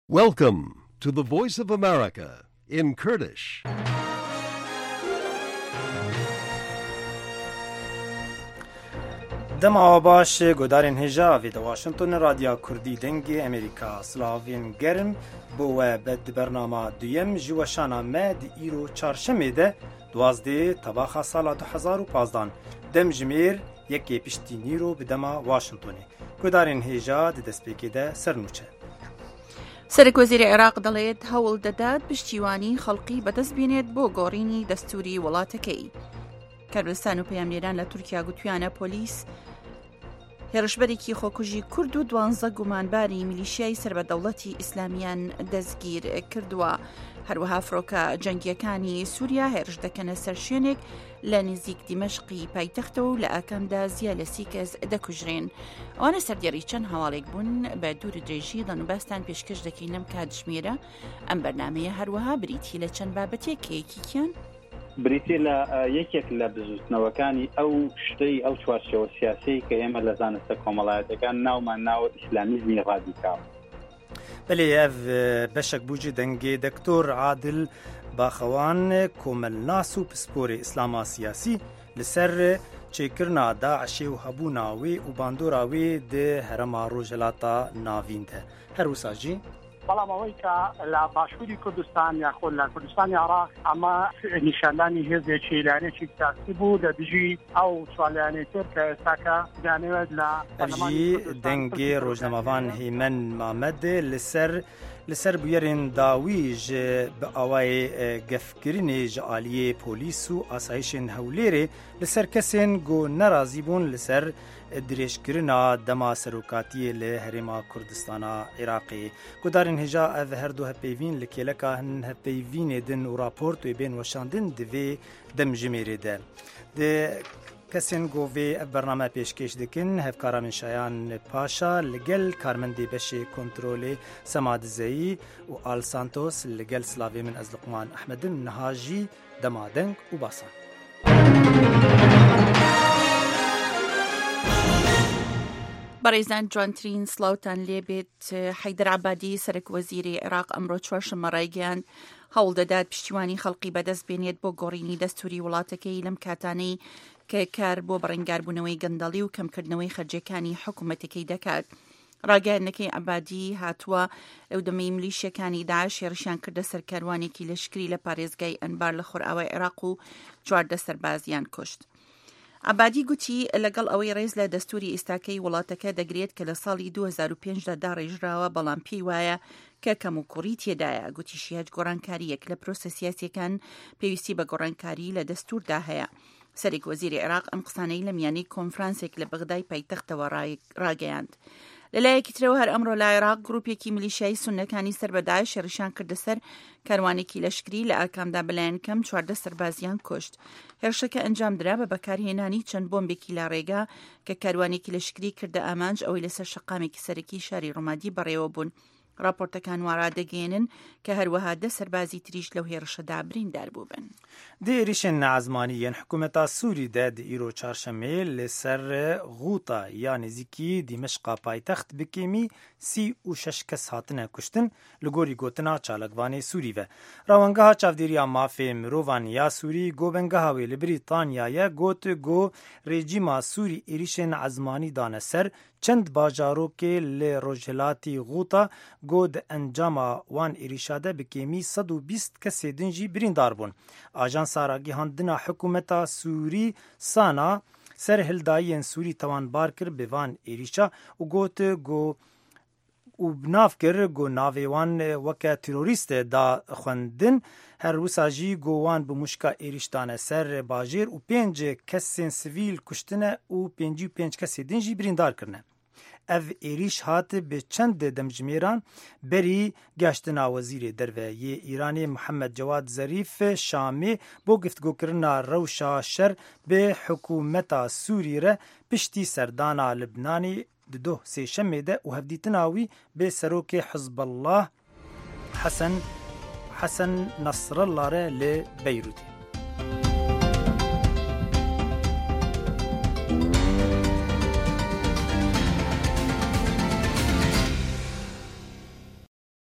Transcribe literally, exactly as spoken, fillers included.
Welcome to the Voice of America in Kurdish. دما باش گودارین هجا وی دا واشنطن رادیو کردی دنگی امریکا سلاوین گرم بو بد برنامه دویم جوشانا مد ایرو چارشمه ده دوازده تباخا سالا دو هزار و پازدان دم جمیر یکی پشتی نیرو بدما واشنطنی گودارین هجا ده دسپیکی ده سرنوچه. سەرک وەزیری عێراق دەڵێت هەوڵ دەدات پشتیوانی خەڵقی بەدەست بێنێت بۆ گۆڕینی دەستوری وڵاتەکەی. کەردستان و پەیامنێران لە تورکیا گوتویانە پۆلیس هێرشبەرێکی خۆکوژی کورد و دوانزە گومانباری میلیشیای سربەدەوڵەتی ئیسلامیان دەستگیر کردووە. هەروەها فڕۆکە جەنگیەکانی سووریا هێرش دەکەنە سەر شوێنێک لە نزیک دیمەشقی پایتەختەوە و لە ئاکامدا زیاد لە سی کەس دەکوژرێن. ئەوانە سەردێڕی چەند هەواڵێک بوون بە دوور درێژی دەنوباستان پێشکەش دەکەین لەم کاتژمێرە. ئەم بەرنامەیە هەروەها بریتی لە چەند بابەتێکێکیان بریتی لە یەکێک لە بزوتنەوەکانی ئەو شتەی ئەو چوارچێوە سیاسی کە ئێمە لە زانستە کۆمەڵایەتەکان ناومان ناوە ئیسلامیزمی ڕادیکاڵ. بەڵێ ئەv بەشێک بووجی دەنگێ دکتۆر عادل باخەوان کۆمەلناس و پسپۆری ئیسلاما سیاسی لەسەر چێکردنا داعشێ و هەبوونا وێ و باندۆرا وێ دە هەرەما ڕۆژهەڵاتە ناویندە هەروساژی بەڵام ئەوەی کە لە باشووری کوردستان یاخۆ لە کوردستانی عێراق ئەمە نیشاندانی هێزێکی لایەنێکی سیاسی بوو لە دژی ئەو چوارلایەنەی تر کە ئێستاکە دەیانەوێت لە ئەرژی دەنگێ ڕۆژنەمەوان هەیمەن مامەد لەسەر لەسەر بویەرێن داویژ بە ئاوای گەفکردنی ژە ئالیێ پۆلیس و ئاسایشên هەولێرێ لەسەر کەسێن گۆ نەرازی بوون لەسەر درێژکردنا دەما سەرۆکاتیە لە هەرێما کوردستانە عێراقی. گودارên هێژا ئەv هەردوو هەپەیڤین لە کێلەکە هەن هەپەیڤینێ din û raport wê bên weşandin divê demjimêrê de. Di kesên govê ev bername pêşkêş dikin hevkara Minşayan Paşa li gel karmendê beşê kontrolê Sema Dizeyî û Al Santos li gel silavê min ez Luqman Ehmedin niha jî dema deng û basan. بەڕێزان جوانترین سلااوتان لێبێت. حەیدەر عەبادی سەرک وەزیری عێراق ئەمڕۆ چوارشەممە ڕایگەیاند هەوڵ دەدات پشتیوانی خەڵقی بەدەست بێنێت بۆ گۆڕینی دەستوری وڵاتەکەی لەم کاتانەی کە کار بۆ بەڕێنگاربوونەوەی گەندەڵی و کەمکردنەوەی خەرجەکانی حکوومەتەکەی دەکات. ڕاگەیاندنەکەی عەبادی هاتووە ئەو دەمەی ملیشیەکانی داعش هێرشیان کردە سەرکاروانێکی لەشکری لە پارێزگای ئەنبار لە خۆرئاوای عێراق و چواردە سەربازیان کوشت. عەبادی گوتی لەگەڵ ئەوەی ڕێز لە دەستوری ئێستاکەی وڵاتەکە دەگرێت کە لە ساڵی دوو هەزار و پێنجدا داڕێژراوە بەڵام پێی وایە کە کەم و کوڕی تێدایە. گوتیشی هەج گۆڕانکاریەک لە پرۆسە سیاسیەکان پێویستی بە گۆڕانکاری لە دەستوردا هەیە. سەرێک وەزیری عێراق ئەم قسانەی لە میانەی کۆنفرانسێک لە بەغدای پایتەختەوە ڕاگەیاند. لەلایەکی ترەوە هەر ئەمڕۆ لە عێراق گروپێکی میلیشیای سونەکانی سەر بە داعش هێرشیان کردە سەر کاروانێکی لەشکری لە ئاکامدا بەلایەن کەم چواردە سەربازیان کوشت. هێرشەکە ئەنجام درا بە بەکارهێنانی چەند بۆمبێکی لا ڕێگا کە کاروانێکی لەشکری کردە ئامانج ئەوەی لەسەر شەقامێکی سەرەکی شاری ڕۆمادی بەڕێوە بوون. راپۆرتەکان وارادەگەێنن کە هەروەها دە سەربازی تریش لەو هێرشەدا بریندار بووبن. دێریشن نەعزمانیەن حکوومەتا سووری دە دی ئیرۆ چارشەمێ لەسەر غووتە یا نزیکی دیمەشقا پایتەخت بکێمی سی û şeş kes hatine kuştin li gorî gotina çalakvanê Sûrî ve. Rawengeha çavdêriya mafê mirovan ya Sûrî gobengeha wê li Brîtanyayê got go rejîma Sûrî êrişên ezmanî dane ser çend bajarokê li rojhilatî Ghouta got encama wan êrişa de bikêmî sed û bîst kesê din jî birîndar bûn. Ajansa ragihandina hikûmeta Sûrî Sana ser hildayiyên Sûrî tawanbar kir bi van êrişa û got go û nav kir got navê wan weke terorîst da xwendin. Her wisa jî got wan bi muşka êriş dane ser bajêr û pênc kesên sivîl kuştine û pêncî û pênc kesê din jî birîndar kirine. Ev êriş hat bi çend demjimêran berî geştina wezîrê derve yê Îranê Mihemed Cewad Zarîf Şamê bo giftgokirina rewşa şer bi hikûmeta Sûrî re piştî serdana Libnanê di doh sêşemê de û hevdîtina wî bê serokê Hizbullah Hesen Hesen Nasrallah re li Beyrûtê.